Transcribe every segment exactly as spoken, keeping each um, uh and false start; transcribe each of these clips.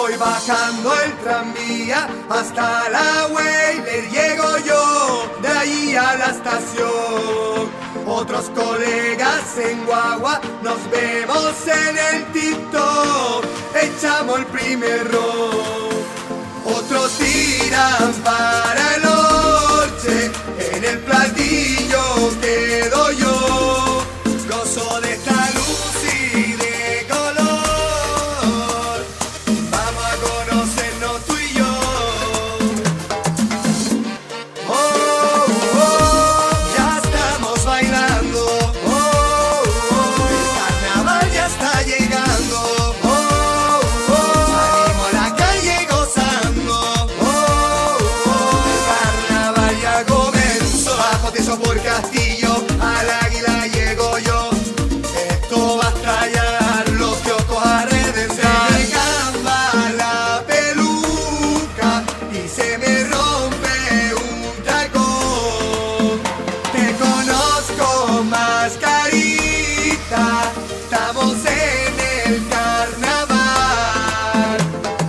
Voy bajando el tranvía hasta la Weyler, llego yo de ahí a la estación. Otros colegas en guagua, nos vemos en el TikTok, echamos el primer rock. Otros tiran para el Orche, en el platillo quedo yo. Gozo de esta luz y de color, vamos a conocernos tú y yo. Oh, oh, ya estamos bailando. Oh, oh, el carnaval ya está llegando. Oh, oh, salimos a la calle gozando. Oh, oh, el carnaval ya comenzó. Bajo Teso por Castillo, al Águila llego yo. Esto va a estallar, los kioscos a reventar. Se me camba la peluca y se me rompe un tacón. Te conozco, mascarita, estamos en el carnaval.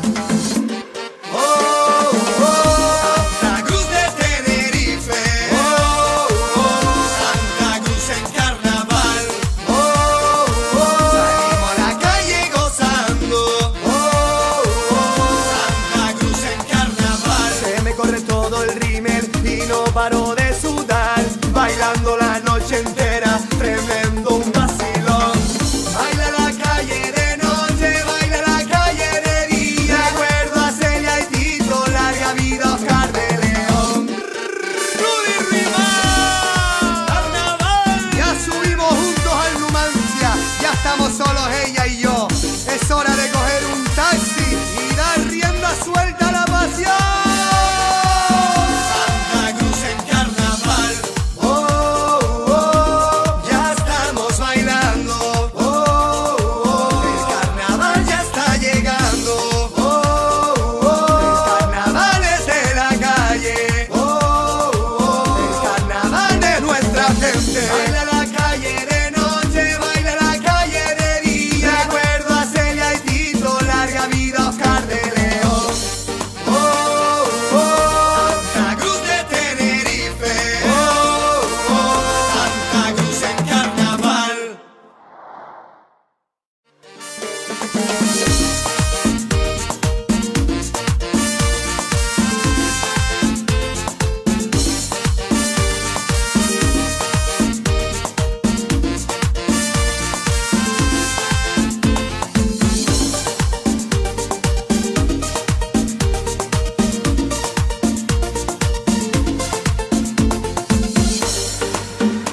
Oh, oh, Santa Cruz de Tenerife. Oh, oh, Santa Cruz en carnaval. Oh, oh, salimos a la calle gozando. Oh, oh, Santa Cruz en carnaval. Se me corre todo el rímel y no paro de sudar, bailando la noche entera, tremendo un vacilón. Baila la calle de noche, baila la calle de día. Recuerdo a Celia y Tito, larga vida Oscar de León. Rudy Rivas, carnaval. Ya subimos juntos al Numancia, ya estamos solos ella y yo. Es hora de coger un taxi y dar rienda suelta a la pasión. Santa Cruz en carnaval. Oh, oh, ya estamos bailando. Oh, oh, el carnaval ya está llegando. Oh, oh, el carnaval es de la calle. Oh, oh, el carnaval de nuestra gente. Baila la calle de noche, baila la calle de día. Recuerdo a Celia y Tito, larga vida Oscar de León. Oh, oh, Santa Cruz de Tenerife. Oh, oh, Santa Cruz en carnaval.